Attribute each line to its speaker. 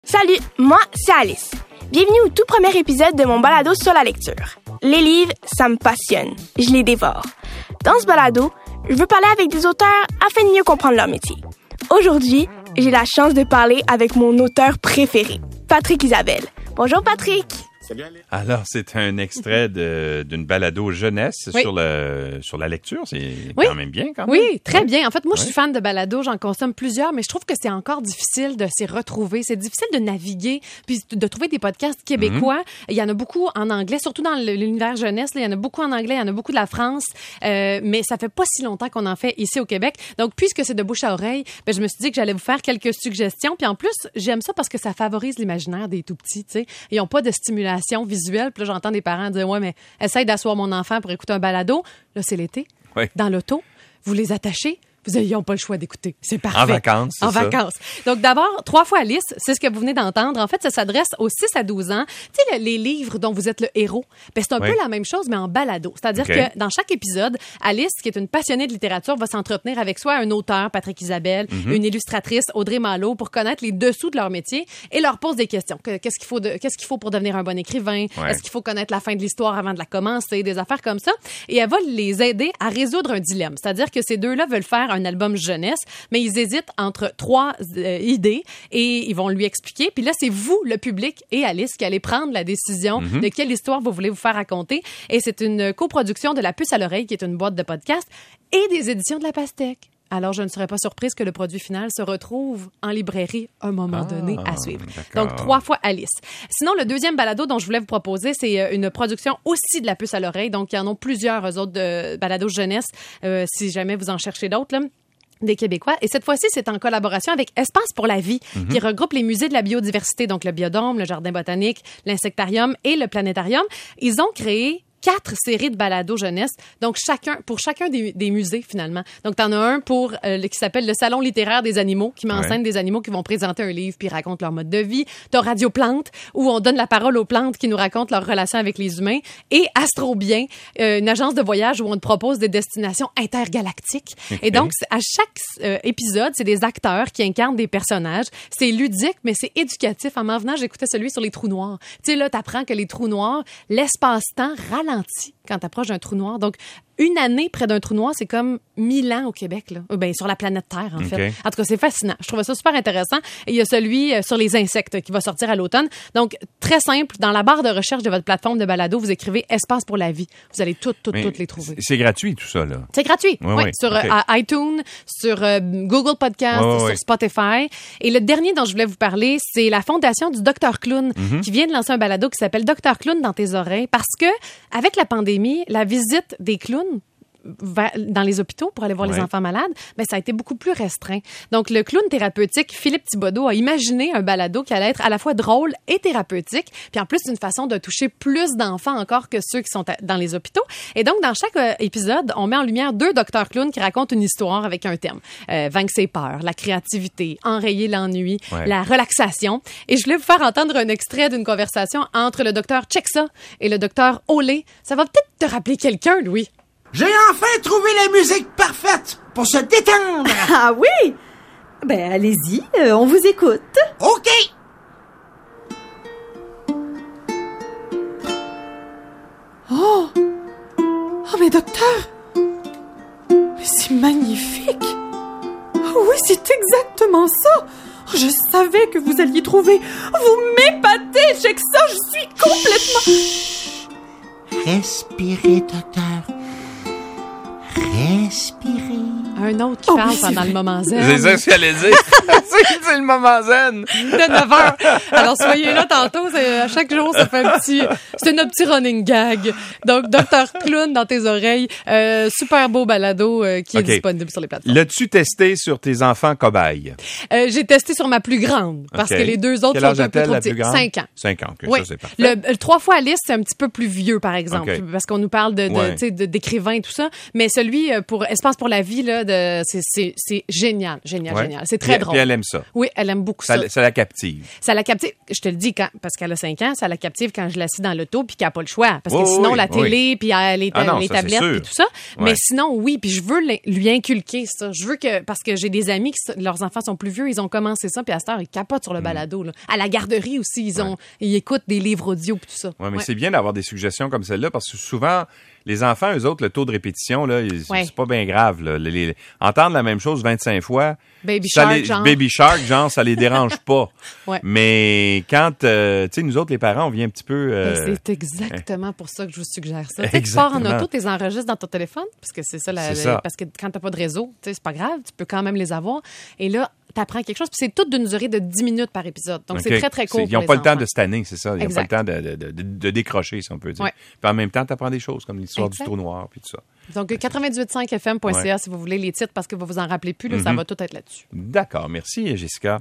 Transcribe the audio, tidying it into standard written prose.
Speaker 1: Salut, moi c'est Alice. Bienvenue au tout premier épisode de mon balado sur la lecture. Les livres, ça me passionne. Je les dévore. Dans ce balado, je veux parler avec des auteurs afin de mieux comprendre leur métier. Aujourd'hui, j'ai la chance de parler avec mon auteur préféré, Patrick Isabelle. Bonjour Patrick.
Speaker 2: Salut Alice.
Speaker 3: Alors, c'est un extrait d'une balado jeunesse sur la lecture. C'est quand même bien, quand même.
Speaker 4: Oui, très bien. En fait, moi, je suis fan de balado. J'en consomme plusieurs, mais je trouve que c'est encore difficile de s'y retrouver. C'est difficile de naviguer puis de trouver des podcasts québécois. Il y en a beaucoup en anglais, surtout dans l'univers jeunesse. Là, il y en a beaucoup en anglais, il y en a beaucoup de la France. Mais ça fait pas si longtemps qu'on en fait ici au Québec. Donc, puisque c'est de bouche à oreille, ben, je me suis dit que j'allais vous faire quelques suggestions. Puis en plus, j'aime ça parce que ça favorise l'imaginaire des tout-petits. Tu sais, ils n'ont pas de stimulation visuelle. Puis là, j'entends des parents dire « Ouais, mais essaye d'asseoir mon enfant pour écouter un balado. » Là, c'est l'été. Oui. Dans l'auto, vous les attachez. Ils n'ont pas le choix d'écouter. C'est parfait.
Speaker 3: En vacances, c'est ça.
Speaker 4: En vacances. Donc, d'abord, 3 fois Alice, c'est ce que vous venez d'entendre. En fait, ça s'adresse aux 6 à 12 ans. Tu sais, les livres dont vous êtes le héros, ben, c'est un peu la même chose, mais en balado. C'est-à-dire que dans chaque épisode, Alice, qui est une passionnée de littérature, va s'entretenir avec soit un auteur, Patrick Isabelle, une illustratrice, Audrey Malo, pour connaître les dessous de leur métier et leur pose des questions. Qu'est-ce qu'il faut pour devenir un bon écrivain? Est-ce qu'il faut connaître la fin de l'histoire avant de la commencer? Des affaires comme ça. Et elle va les aider à résoudre un dilemme. C'est-à-dire que ces deux-là veulent faire un album jeunesse, mais ils hésitent entre 3 idées et ils vont lui expliquer. Puis là, c'est vous, le public et Alice, qui allez prendre la décision de quelle histoire vous voulez vous faire raconter. Et c'est une coproduction de La Puce à l'oreille, qui est une boîte de podcast, et des éditions de La Pastèque. Alors, je ne serais pas surprise que le produit final se retrouve en librairie un moment donné à suivre.
Speaker 3: D'accord.
Speaker 4: Donc, 3 fois Alice. Sinon, le deuxième balado dont je voulais vous proposer, c'est une production aussi de La Puce à l'oreille. Donc, il y en a plusieurs, eux autres, de balados jeunesse, si jamais vous en cherchez d'autres, là. Des Québécois. Et cette fois-ci, c'est en collaboration avec Espace pour la vie, qui regroupe les musées de la biodiversité, donc le Biodôme, le Jardin botanique, l'Insectarium et le Planétarium. Ils ont créé 4 séries de balados jeunesse, donc pour chacun des musées, finalement. Donc, t'en as un qui s'appelle le Salon littéraire des animaux, qui met en scène des animaux qui vont présenter un livre puis racontent leur mode de vie. T'as Radio Plantes, où on donne la parole aux plantes qui nous racontent leur relation avec les humains. Et Astro Bien, une agence de voyage où on te propose des destinations intergalactiques. Et donc, à chaque épisode, c'est des acteurs qui incarnent des personnages. C'est ludique, mais c'est éducatif. En m'en venant, j'écoutais celui sur les trous noirs. Tu sais, là, t'apprends que les trous noirs, l'espace-temps ralentit quand t'approches d'un trou noir. Donc, une année près d'un trou noir, c'est comme 1000 ans au Québec, là. Ben, sur la planète Terre, en fait. En tout cas, c'est fascinant. Je trouvais ça super intéressant. Et il y a celui sur les insectes qui va sortir à l'automne. Donc, très simple. Dans la barre de recherche de votre plateforme de balado, vous écrivez Espace pour la vie. Vous allez toutes les trouver.
Speaker 3: C'est gratuit, tout ça, là?
Speaker 4: C'est gratuit. Oui. Sur iTunes, sur Google Podcast, sur Spotify. Et le dernier dont je voulais vous parler, c'est la fondation du Dr Clown, qui vient de lancer un balado qui s'appelle Dr Clown dans tes oreilles. Parce que, avec la pandémie, la visite des clowns dans les hôpitaux pour aller voir les enfants malades, ben ça a été beaucoup plus restreint. Donc, le clown thérapeutique Philippe Thibodeau a imaginé un balado qui allait être à la fois drôle et thérapeutique, puis en plus, une façon de toucher plus d'enfants encore que ceux qui sont dans les hôpitaux. Et donc, dans chaque épisode, on met en lumière 2 docteurs clowns qui racontent une histoire avec un thème. Vaincre ses peurs, la créativité, enrayer l'ennui, la relaxation. Et je voulais vous faire entendre un extrait d'une conversation entre le docteur Chexa et le docteur Olé. Ça va peut-être te rappeler quelqu'un, Louis.
Speaker 5: J'ai enfin trouvé la musique parfaite pour se détendre.
Speaker 6: Ah oui? Ben, allez-y, on vous écoute.
Speaker 5: OK.
Speaker 6: Oh, mais docteur, mais c'est magnifique. Oh, oui, c'est exactement ça. Je savais que vous alliez trouver. Vous m'épatez, j'ai que ça, je suis complètement...
Speaker 5: Chut. Respirez, docteur. Respirez.
Speaker 4: Un autre qui parle pendant le moment zen.
Speaker 3: C'est ça ce qu'elle allait dire. C'est le moment zen.
Speaker 4: De 9h. Alors, soyez là tantôt. À chaque jour, ça fait c'est notre petit running gag. Donc, Dr Clown dans tes oreilles. Super beau balado qui est disponible sur les plateformes.
Speaker 3: L'as-tu testé sur tes enfants cobayes?
Speaker 4: J'ai testé sur ma plus grande. Parce que les 2 autres sont un peu trop petits. 5 ans.
Speaker 3: 5 ans,
Speaker 4: oui.
Speaker 3: Ça, c'est parfait.
Speaker 4: Le 3 fois Alice, c'est un petit peu plus vieux, par exemple. Parce qu'on nous parle d'écrivains et tout ça. Mais celui pour Espace pour la vie, là, c'est génial. C'est très drôle.
Speaker 3: Puis elle aime ça.
Speaker 4: Oui, elle aime beaucoup ça.
Speaker 3: Ça la captive.
Speaker 4: Ça la captive. Je te le dis, parce qu'elle a 5 ans, ça la captive quand je l'assis dans l'auto puis qu'elle n'a pas le choix. Parce que sinon, la télé, puis les tablettes, puis tout ça. Ouais. Mais sinon, oui, puis je veux lui inculquer ça. Je veux parce que j'ai des amis leurs enfants sont plus vieux, ils ont commencé ça, puis à cette heure, ils capotent sur le balado. Là. À la garderie aussi, ils écoutent des livres audio puis tout ça.
Speaker 3: Oui, mais c'est bien d'avoir des suggestions comme celle-là, parce que souvent, les enfants, eux autres, le taux de répétition, là, c'est pas bien grave. Là. Entendre la même chose 25 fois, Baby Shark, genre, ça les dérange pas. Ouais. Mais quand, tu sais, nous autres, les parents, on vient un petit peu...
Speaker 4: c'est exactement pour ça que je vous suggère ça. Tu pars en auto, tu les enregistres dans ton téléphone, parce que c'est ça. Parce que quand t'as pas de réseau, tu sais, c'est pas grave, tu peux quand même les avoir. Et là, t'apprends quelque chose, puis c'est toute d'une durée de 10 minutes par épisode. Donc, c'est très, très court.
Speaker 3: Ils n'ont pas le temps de se tanner, c'est ça. Ils n'ont pas le temps de décrocher, si on peut dire. Ouais. Puis en même temps, t'apprends des choses, comme l'histoire du trou noir, puis tout ça.
Speaker 4: Donc, 98.5fm.ca, si vous voulez les titres, parce que vous vous en rappelez plus, là, ça va tout être là-dessus.
Speaker 3: D'accord. Merci, Jessica.